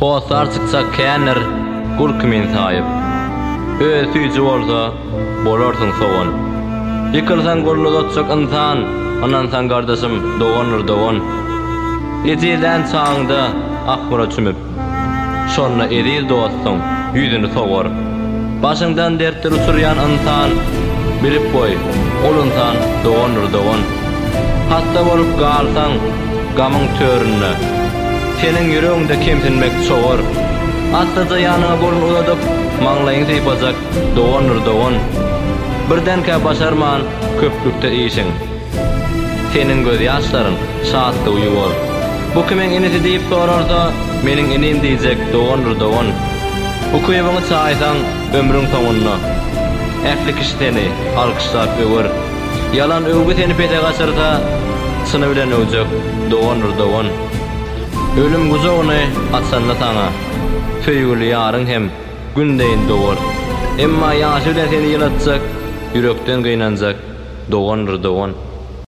Oğuzlar çıksa känir, gurkmin sayıp. Öz tüýji bolsa, bolarsyň sowan. Ýykylsaň goluna tutsak insan, anan san gardaşym, doganır dogan. Ejiden çağında akmura çümüp, şonna eril dostum, ýüzüni sogar. Başyňdan dertler uçurýan insan, bilip goý, ol insan doganır dogan. Hasta bolup galsaň, gamyň törünne, senin yüreğinde kemsinmek çoğur. Astaca yanına golun uladıp, maňlaýyň sypajak, doganır dogan. Birdenke başarman, köplükde işin. Senin göz ýaşlaryň şatly uýuwar. Bu kimeň enisi diýip sorarsa, meniň enim diýjek, doganır dogan. Bu köýüňi çaýsaň, ömrüň soňuna. Ähli kişi seni alkyşlap öwer. Yalan öwgi seni pede gaçyrsa, syny bilen öwjek, doganır dogan. Ölüm guzogyny atsanna taňa. Söýgüli ýaryň hem gündeýin dowar. Emma ýaşy bilen seni ýylatjak, ýürekden gynanjak, doganır dogan.